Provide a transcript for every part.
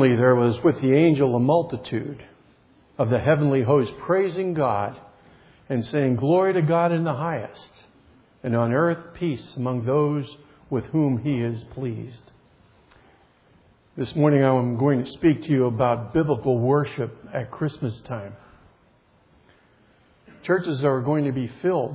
Suddenly there was with the angel a multitude of the heavenly host praising God and saying, "Glory to God in the highest, and on earth peace among those with whom He is pleased." This morning I'm going to speak to you about biblical worship at Christmas time. Churches are going to be filled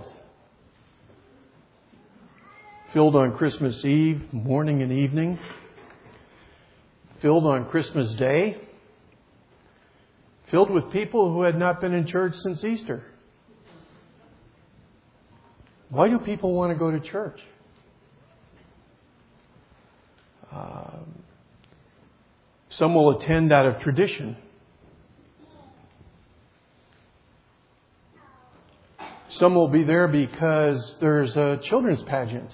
on Christmas Eve, morning and evening. Filled on Christmas Day. Filled with people who had not been in church since Easter. Why do people want to go to church? Some will attend out of tradition. Some will be there because there's a children's pageant.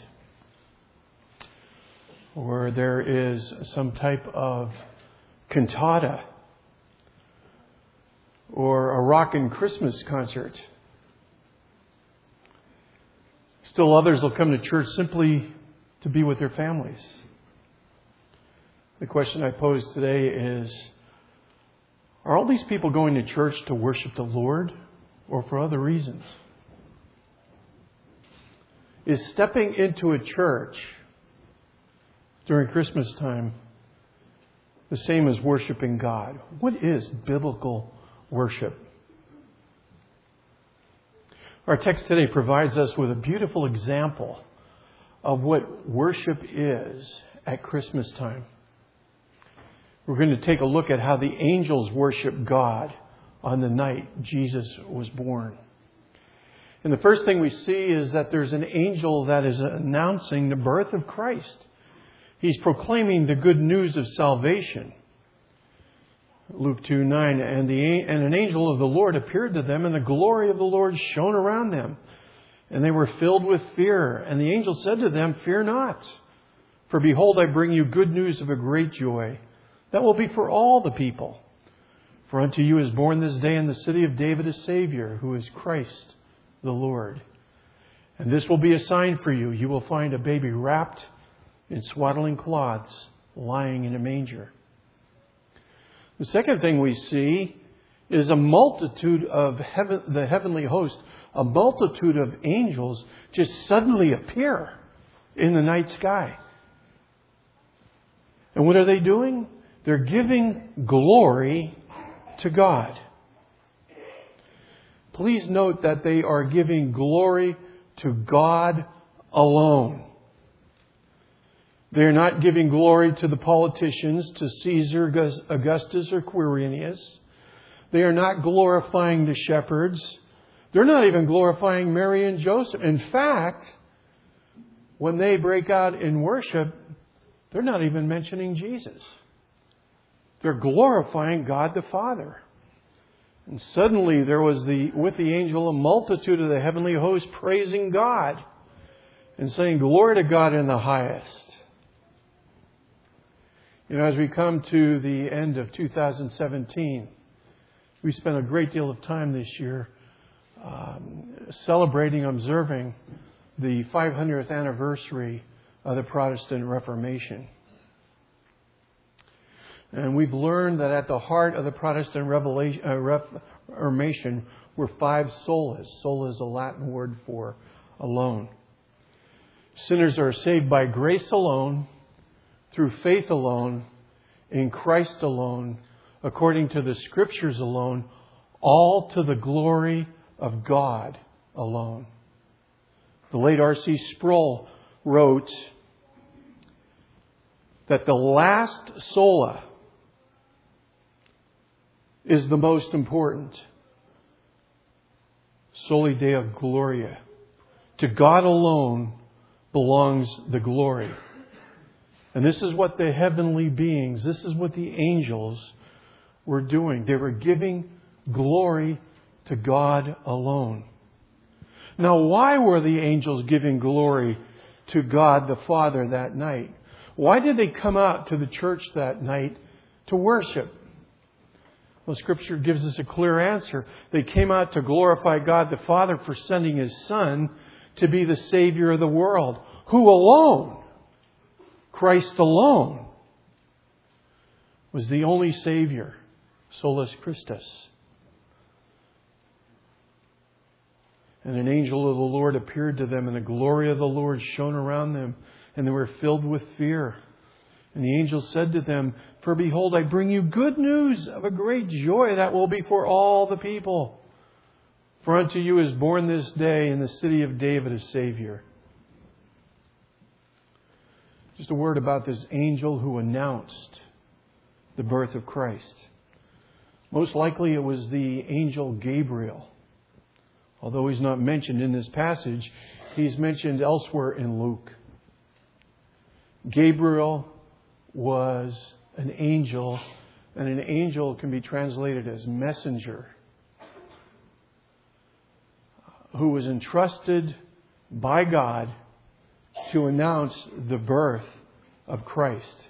Or there is some type of cantata. Or a rockin' Christmas concert. Still others will come to church simply to be with their families. The question I pose today is, are all these people going to church to worship the Lord or for other reasons? Is stepping into a church during Christmas time the same as worshiping God? What is biblical worship? Our text today provides us with a beautiful example of what worship is at Christmas time. We're going to take a look at how the angels worship God on the night Jesus was born. And the first thing we see is that there's an angel that is announcing the birth of Christ. He's proclaiming the good news of salvation. Luke 2:9, and an angel of the Lord appeared to them, and the glory of the Lord shone around them. And they were filled with fear. And the angel said to them, "Fear not, for behold, I bring you good news of a great joy. That will be for all the people. For unto you is born this day in the city of David a Savior, who is Christ the Lord. And this will be a sign for you. You will find a baby wrapped in swaddling cloths, lying in a manger." The second thing we see is a multitude of the heavenly host, a multitude of angels just suddenly appear in the night sky. And what are they doing? They're giving glory to God. Please note that they are giving glory to God alone. They're not giving glory to the politicians, to Caesar, Augustus, or Quirinius. They are not glorifying the shepherds. They're not even glorifying Mary and Joseph. In fact, when they break out in worship, they're not even mentioning Jesus. They're glorifying God the Father. And suddenly there was with the angel a multitude of the heavenly host praising God and saying, "Glory to God in the highest." You know, as we come to the end of 2017, we spent a great deal of time this year observing the 500th anniversary of the Protestant Reformation. And we've learned that at the heart of the Protestant Reformation were 5 solas. Sola is a Latin word for alone. Sinners are saved by grace alone, through faith alone, in Christ alone, according to the Scriptures alone, all to the glory of God alone. The late R.C. Sproul wrote that the last sola is the most important. Soli Deo Gloria. To God alone belongs the glory. And this is what the heavenly beings, this is what the angels were doing. They were giving glory to God alone. Now, why were the angels giving glory to God the Father that night? Why did they come out to the church that night to worship? Well, Scripture gives us a clear answer. They came out to glorify God the Father for sending His Son to be the Savior of the world. Who alone? Christ alone was the only Savior, Solus Christus. And an angel of the Lord appeared to them, and the glory of the Lord shone around them, and they were filled with fear. And the angel said to them, "For behold, I bring you good news of a great joy that will be for all the people. For unto you is born this day in the city of David a Savior." Just a word about this angel who announced the birth of Christ. Most likely it was the angel Gabriel. Although he's not mentioned in this passage, he's mentioned elsewhere in Luke. Gabriel was an angel, and an angel can be translated as messenger, who was entrusted by God to announce the birth of Christ.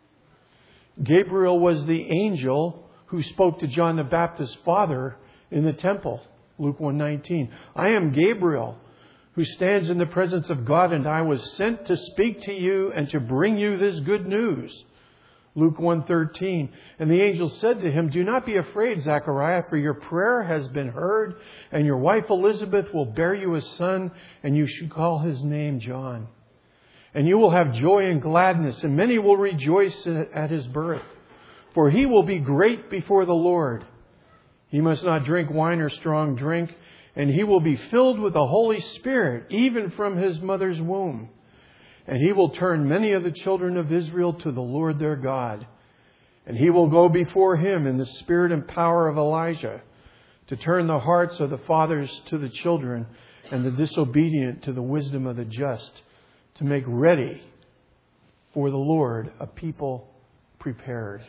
Gabriel was the angel who spoke to John the Baptist's father in the temple. Luke 1:19. "I am Gabriel, who stands in the presence of God, and I was sent to speak to you and to bring you this good news." Luke 1:13. "And the angel said to him, 'Do not be afraid, Zechariah, for your prayer has been heard, and your wife Elizabeth will bear you a son, and you should call his name John. And you will have joy and gladness, and many will rejoice at his birth. For he will be great before the Lord. He must not drink wine or strong drink, and he will be filled with the Holy Spirit, even from his mother's womb. And he will turn many of the children of Israel to the Lord their God. And he will go before him in the spirit and power of Elijah, to turn the hearts of the fathers to the children, and the disobedient to the wisdom of the just, to make ready for the Lord a people prepared."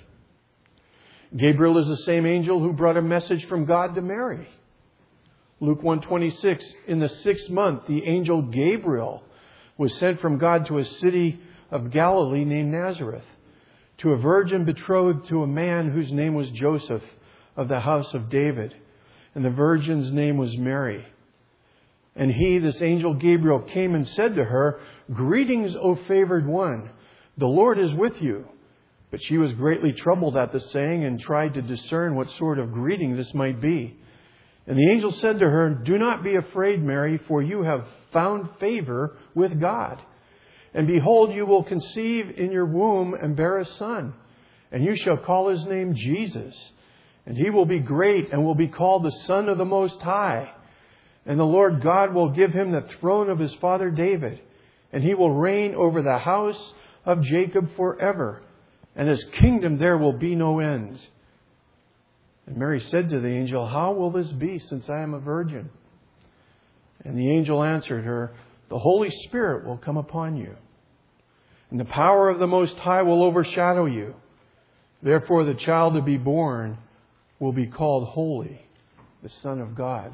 Gabriel is the same angel who brought a message from God to Mary. Luke 1:26, "In the 6th month, the angel Gabriel was sent from God to a city of Galilee named Nazareth, to a virgin betrothed to a man whose name was Joseph, of the house of David. And the virgin's name was Mary. And he, this angel Gabriel, came and said to her, 'Greetings, O favored one, the Lord is with you.' But she was greatly troubled at the saying, and tried to discern what sort of greeting this might be. And the angel said to her, 'Do not be afraid, Mary, for you have found favor with God. And behold, you will conceive in your womb and bear a son, and you shall call his name Jesus. And he will be great and will be called the Son of the Most High. And the Lord God will give him the throne of his father David, and he will reign over the house of Jacob forever. And his kingdom there will be no end.' And Mary said to the angel, 'How will this be, since I am a virgin?' And the angel answered her, 'The Holy Spirit will come upon you, and the power of the Most High will overshadow you. Therefore the child to be born will be called Holy, the Son of God.'"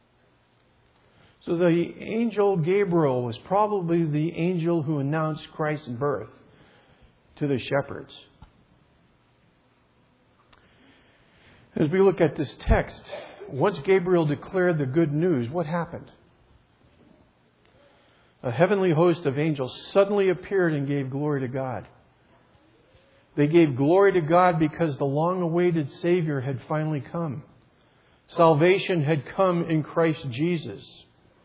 So the angel Gabriel was probably the angel who announced Christ's birth to the shepherds. As we look at this text, once Gabriel declared the good news, what happened? A heavenly host of angels suddenly appeared and gave glory to God. They gave glory to God because the long-awaited Savior had finally come. Salvation had come in Christ Jesus.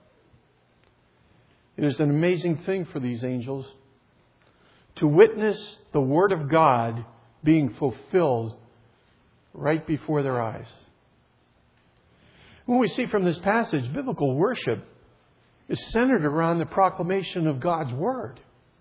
It is an amazing thing for these angels to witness the Word of God being fulfilled right before their eyes. When we see from this passage, biblical worship is centered around the proclamation of God's Word.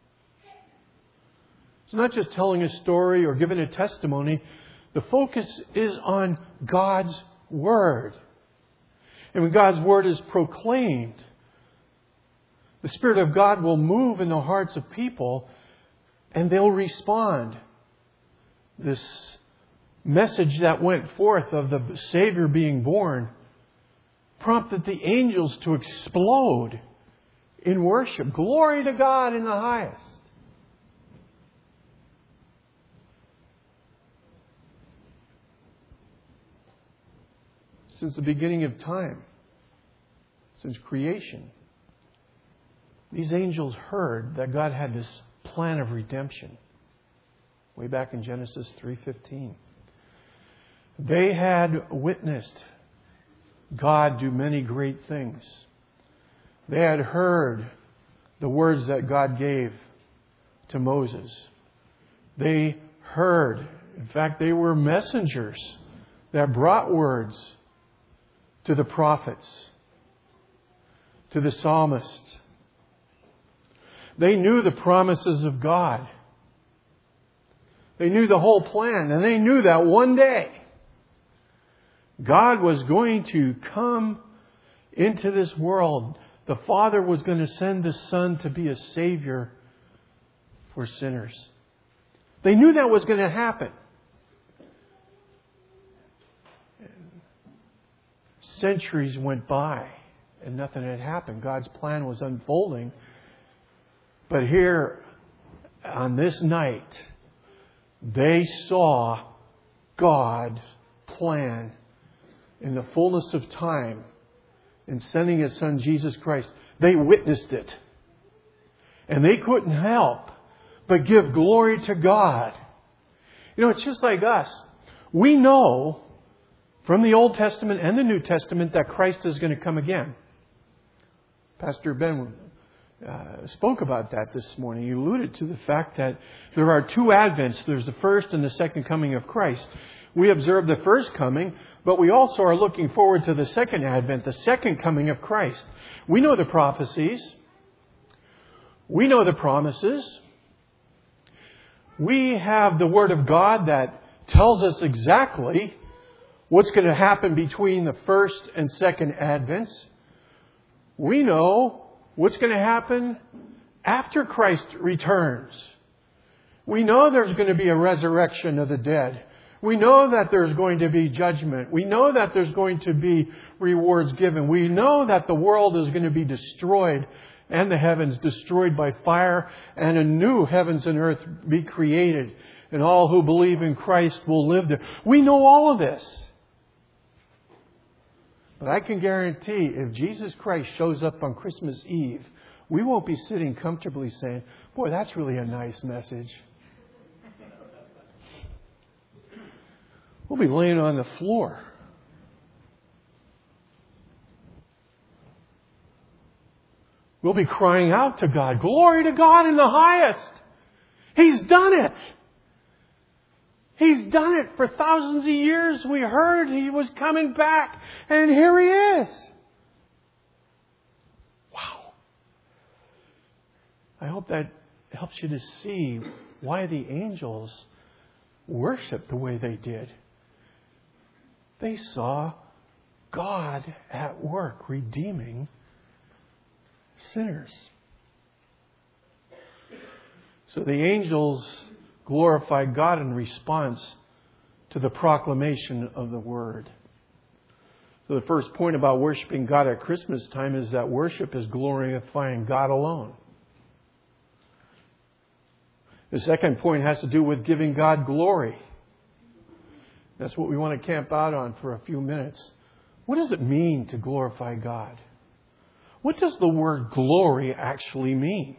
It's not just telling a story or giving a testimony. The focus is on God's Word. And when God's Word is proclaimed, the Spirit of God will move in the hearts of people, and they'll respond. This message that went forth of the Savior being born prompted the angels to explode in worship. Glory to God in the highest. Since the beginning of time, since creation, these angels heard that God had this plan of redemption way back in Genesis 3:15. They had witnessed God do many great things. They had heard the words that God gave to Moses. They heard, in fact, they were messengers that brought words to the prophets, to the psalmists. They knew the promises of God. They knew the whole plan, and they knew that one day God was going to come into this world. The Father was going to send the Son to be a Savior for sinners. They knew that was going to happen. Centuries went by and nothing had happened. God's plan was unfolding. But here, on this night, they saw God's plan in the fullness of time in sending His Son, Jesus Christ. They witnessed it. And they couldn't help but give glory to God. You know, it's just like us. We know from the Old Testament and the New Testament that Christ is going to come again. Pastor Ben spoke about that this morning. He alluded to the fact that there are two Advents. There's the first and the second coming of Christ. We observe the first coming, but we also are looking forward to the second Advent, the second coming of Christ. We know the prophecies. We know the promises. We have the Word of God that tells us exactly what's going to happen between the first and second Advents. We know what's going to happen after Christ returns. We know there's going to be a resurrection of the dead. We know that there's going to be judgment. We know that there's going to be rewards given. We know that the world is going to be destroyed and the heavens destroyed by fire, and a new heavens and earth be created, and all who believe in Christ will live there. We know all of this. But I can guarantee if Jesus Christ shows up on Christmas Eve, we won't be sitting comfortably saying, boy, that's really a nice message. We'll be laying on the floor. We'll be crying out to God, glory to God in the highest. He's done it. He's done it for thousands of years. We heard He was coming back, and here He is. Wow. I hope that helps you to see why the angels worshiped the way they did. They saw God at work redeeming sinners. So the angels glorified God in response to the proclamation of the Word. So the first point about worshiping God at Christmas time is that worship is glorifying God alone. The second point has to do with giving God glory. That's what we want to camp out on for a few minutes. What does it mean to glorify God? What does the word glory actually mean?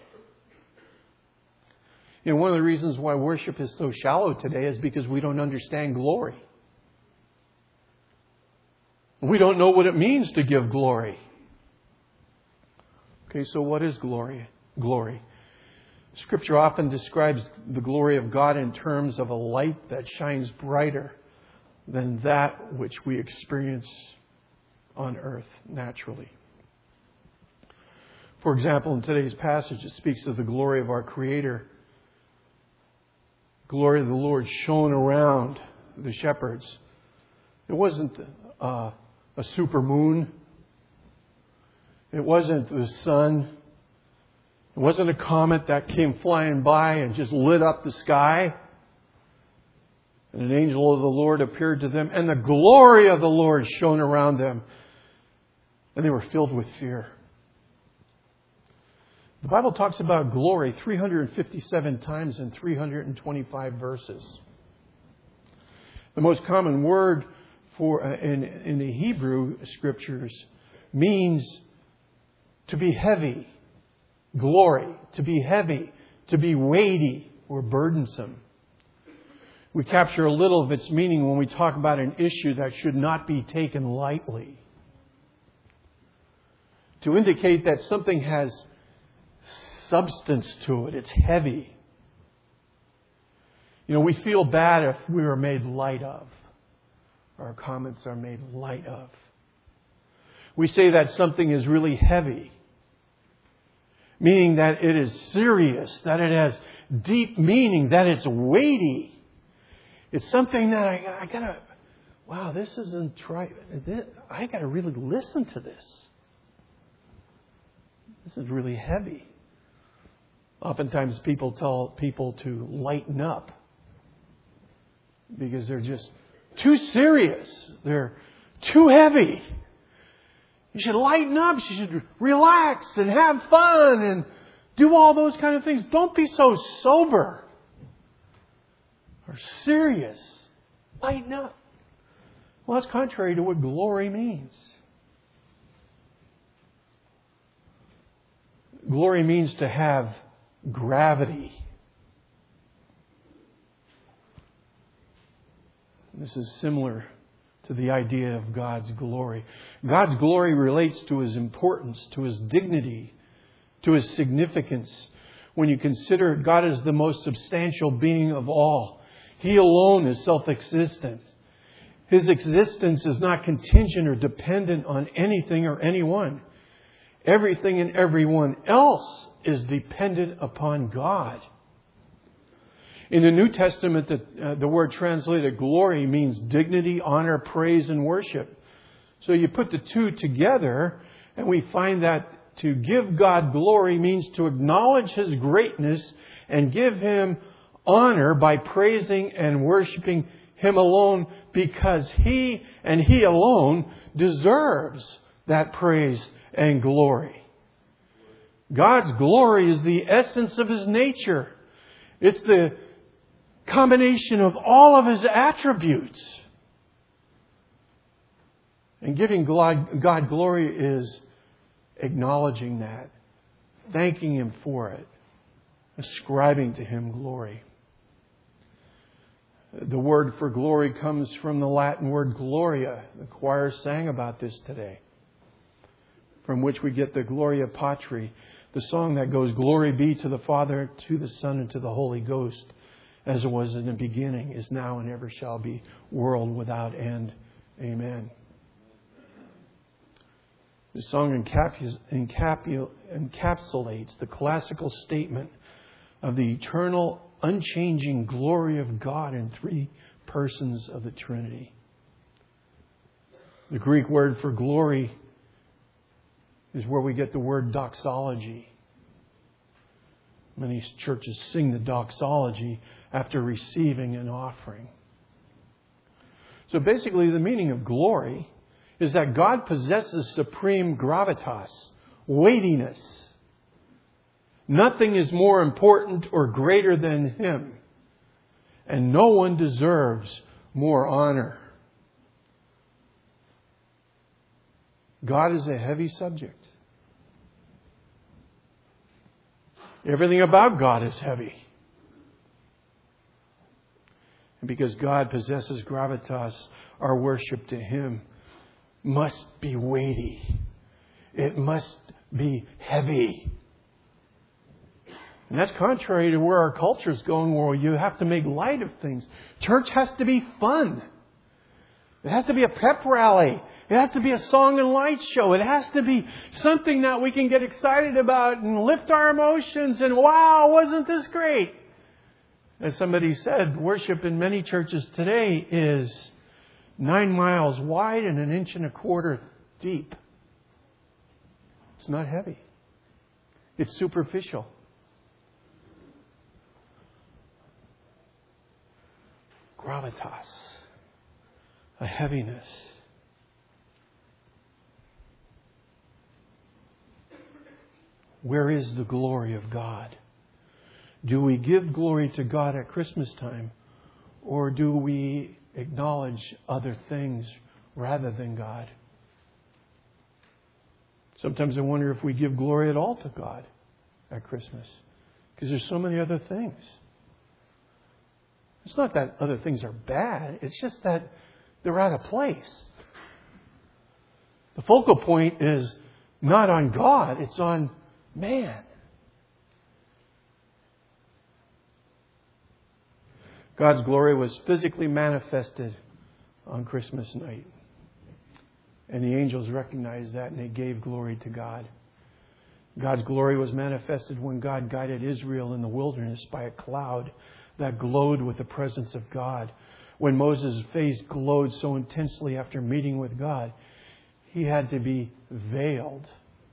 You know, one of the reasons why worship is so shallow today is because we don't understand glory. We don't know what it means to give glory. Okay, so what is glory? Glory. Scripture often describes the glory of God in terms of a light that shines brighter than that which we experience on earth naturally. For example, in today's passage, it speaks of the glory of our Creator. Glory of the Lord shone around the shepherds. It wasn't a super moon. It wasn't the sun. It wasn't a comet that came flying by and just lit up the sky. And an angel of the Lord appeared to them, and the glory of the Lord shone around them. And they were filled with fear. The Bible talks about glory 357 times in 325 verses. The most common word for in the Hebrew Scriptures means to be heavy. Glory, to be heavy, to be weighty or burdensome. We capture a little of its meaning when we talk about an issue that should not be taken lightly. To indicate that something has substance to it. It's heavy. We feel bad if we are made light of. Our comments are made light of. We say that something is really heavy. Meaning that it is serious, that it has deep meaning, that it's weighty. It's something that I gotta, wow, this isn't right. I gotta really listen to this. This is really heavy. Oftentimes people tell people to lighten up because they're just too serious. They're too heavy. You should lighten up. You should relax and have fun and do all those kind of things. Don't be so sober or serious. Lighten up. Well, that's contrary to what glory means. Glory means to have gravity. This is similar to the idea of God's glory. God's glory relates to His importance, to His dignity, to His significance. When you consider God as the most substantial being of all, He alone is self-existent. His existence is not contingent or dependent on anything or anyone. Everything and everyone else is dependent upon God. In the New Testament, the word translated glory means dignity, honor, praise, and worship. So you put the two together, and we find that to give God glory means to acknowledge His greatness and give Him honor by praising and worshiping Him alone, because He and He alone deserves that praise and glory. God's glory is the essence of His nature. It's the combination of all of His attributes. And giving God glory is acknowledging that, thanking Him for it, ascribing to Him glory. The word for glory comes from the Latin word gloria. The choir sang about this today, from which we get the Gloria Patri, the song that goes, "Glory be to the Father, to the Son, and to the Holy Ghost, as it was in the beginning, is now, and ever shall be, world without end. Amen." The song encapsulates the classical statement of the eternal, unchanging glory of God in three persons of the Trinity. The Greek word for glory is where we get the word doxology. Many churches sing the doxology after receiving an offering. So basically, the meaning of glory is that God possesses supreme gravitas, weightiness. Nothing is more important or greater than Him, and no one deserves more honor. God is a heavy subject. Everything about God is heavy. And because God possesses gravitas, our worship to Him must be weighty. It must be heavy. And that's contrary to where our culture is going, where you have to make light of things. Church has to be fun. It has to be a pep rally. It has to be a song and light show. It has to be something that we can get excited about and lift our emotions and, wow, wasn't this great? As somebody said, worship in many churches today is 9 miles wide and 1.25 inches deep. It's not heavy. It's superficial. Gravitas. A heaviness. Where is the glory of God? Do we give glory to God at Christmas time? Or do we acknowledge other things rather than God? Sometimes I wonder if we give glory at all to God at Christmas, because there's so many other things. It's not that other things are bad. It's just that they're out of place. The focal point is not on God. It's on man. God's glory was physically manifested on Christmas night. And the angels recognized that and they gave glory to God. God's glory was manifested when God guided Israel in the wilderness by a cloud that glowed with the presence of God. When Moses' face glowed so intensely after meeting with God, he had to be veiled.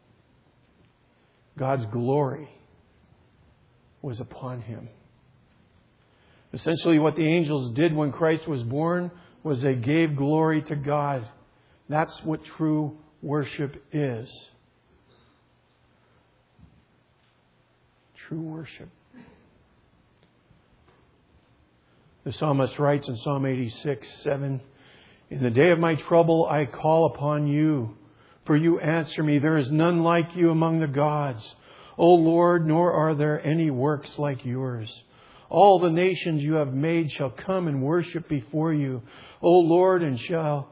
God's glory was upon him. Essentially, what the angels did when Christ was born was they gave glory to God. That's what true worship is. True worship. The psalmist writes in Psalm 86:7, "In the day of my trouble I call upon you, for you answer me. There is none like you among the gods, O Lord, nor are there any works like yours. All the nations you have made shall come and worship before you, O Lord, and shall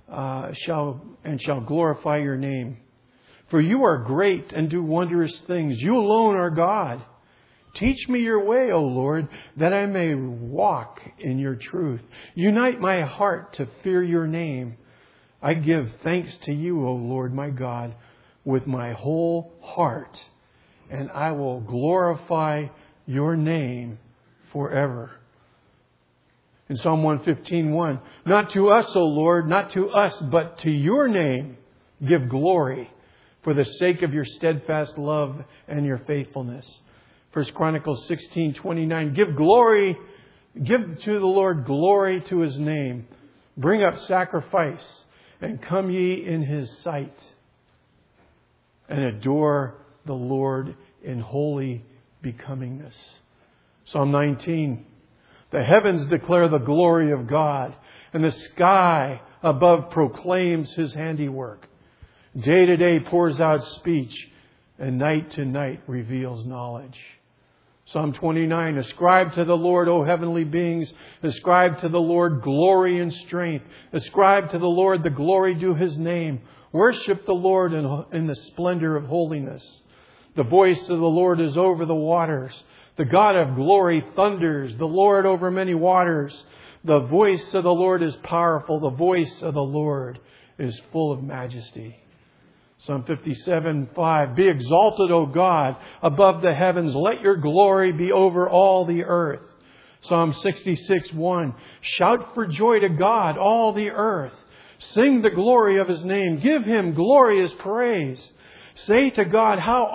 glorify your name. For you are great and do wondrous things. You alone are God. Teach me your way, O Lord, that I may walk in your truth. Unite my heart to fear your name. I give thanks to you, O Lord, my God, with my whole heart, and I will glorify your name forever." In Psalm 115:1, "Not to us, O Lord, not to us, but to your name give glory for the sake of your steadfast love and your faithfulness." 1 Chronicles 16:29, "Give to the Lord glory to his name. Bring up sacrifice and come ye in his sight, and adore the Lord in holy becomingness." Psalm 19, "The heavens declare the glory of God, and the sky above proclaims his handiwork. Day to day pours out speech, and night to night reveals knowledge." Psalm 29, "Ascribe to the Lord, O heavenly beings. Ascribe to the Lord glory and strength. Ascribe to the Lord the glory due his name. Worship the Lord in the splendor of holiness. The voice of the Lord is over the waters. The God of glory thunders. The Lord over many waters. The voice of the Lord is powerful. The voice of the Lord is full of majesty." Psalm 57:5, "Be exalted, O God, above the heavens. Let your glory be over all the earth." Psalm 66:1, "Shout for joy to God, all the earth. Sing the glory of his name. Give him glorious praise. Say to God, how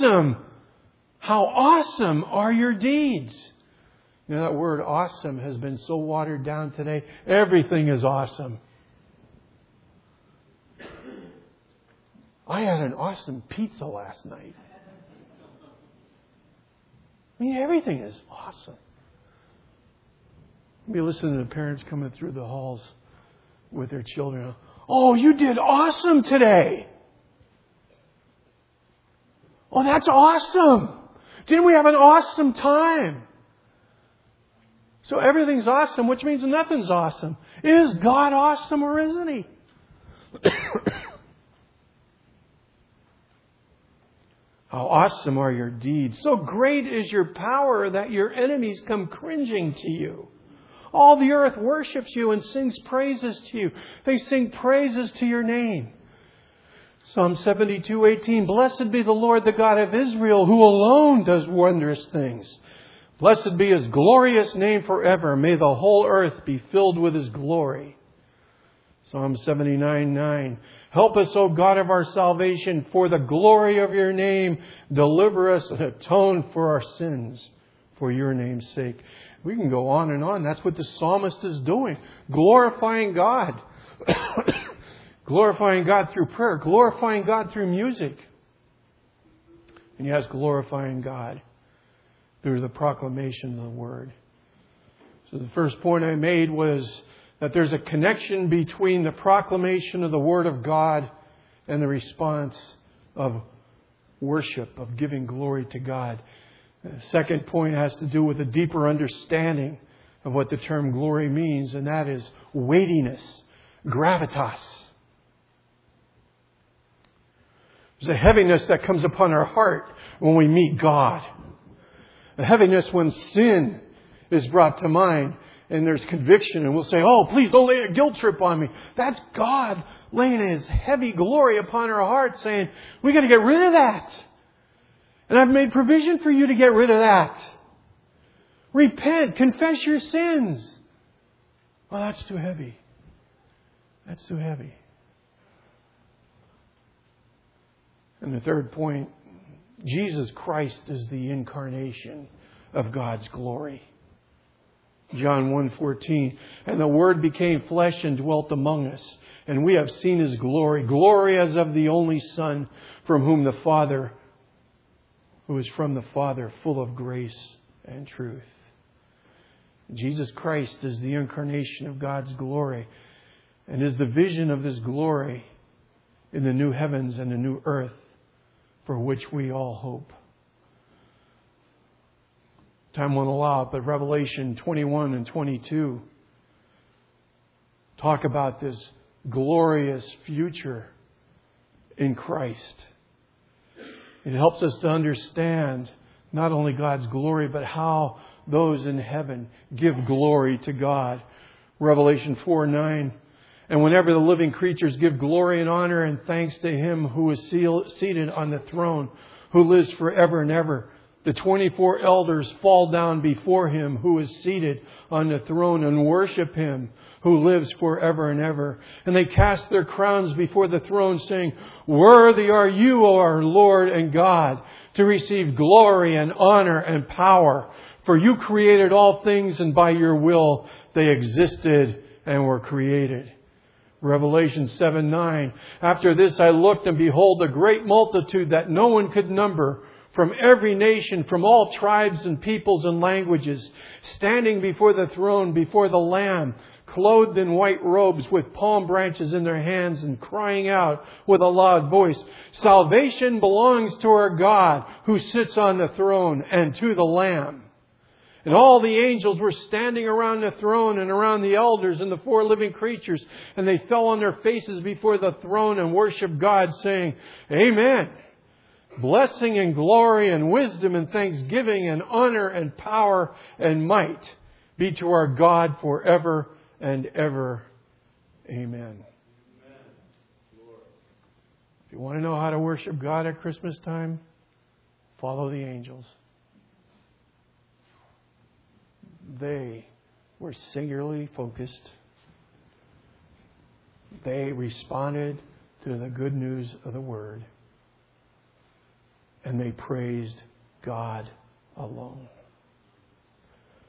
awesome are your deeds." You know, that word awesome has been so watered down today. Everything is awesome. I had an awesome pizza last night. I mean, everything is awesome. Be listening to parents coming through the halls with their children. "Oh, you did awesome today. Oh, that's awesome. Didn't we have an awesome time?" So everything's awesome, which means nothing's awesome. Is God awesome or isn't He? How awesome are your deeds. So great is your power that your enemies come cringing to you. All the earth worships you and sings praises to you. They sing praises to your name. Psalm 72:18, "Blessed be the Lord, the God of Israel, who alone does wondrous things. Blessed be his glorious name forever. May the whole earth be filled with his glory." Psalm 79:9, "Help us, O God of our salvation, for the glory of your name. Deliver us and atone for our sins for your name's sake." We can go on and on. That's what the psalmist is doing. Glorifying God. Glorifying God through prayer. Glorifying God through music. And yes, glorifying God through the proclamation of the Word. So the first point I made was that there's a connection between the proclamation of the Word of God and the response of worship, of giving glory to God. The second point has to do with a deeper understanding of what the term glory means, and that is weightiness, gravitas. There's a heaviness that comes upon our heart when we meet God. A heaviness when sin is brought to mind and there's conviction, and we'll say, oh, please don't lay a guilt trip on me. That's God laying His heavy glory upon our heart, saying, we got to get rid of that. And I've made provision for you to get rid of that. Repent, confess your sins. Well, that's too heavy. That's too heavy. And the third point, Jesus Christ is the incarnation of God's glory. John 1:14, and the Word became flesh and dwelt among us, and we have seen His glory, glory as of the only Son, from whom the Father, who is from the Father, full of grace and truth. Jesus Christ is the incarnation of God's glory, and is the vision of this glory in the new heavens and the new earth for which we all hope. Time won't allow it, but Revelation 21 and 22 talk about this glorious future in Christ. It helps us to understand not only God's glory, but how those in heaven give glory to God. Revelation 4:9. And whenever the living creatures give glory and honor and thanks to Him who is seated on the throne, who lives forever and ever, the 24 elders fall down before Him who is seated on the throne and worship Him who lives forever and ever. And they cast their crowns before the throne, saying, worthy are you, O our Lord and God, to receive glory and honor and power. For you created all things, and by your will they existed and were created. Revelation 7:9. After this I looked, and behold, a great multitude that no one could number, from every nation, from all tribes and peoples and languages, standing before the throne, before the Lamb, clothed in white robes, with palm branches in their hands, and crying out with a loud voice, salvation belongs to our God who sits on the throne and to the Lamb. And all the angels were standing around the throne and around the elders and the four living creatures, and they fell on their faces before the throne and worshiped God, saying, Amen. Blessing and glory and wisdom and thanksgiving and honor and power and might be to our God forever and ever. Amen. If you want to know how to worship God at Christmas time, follow the angels. They were singularly focused. They responded to the good news of the Word. And they praised God alone.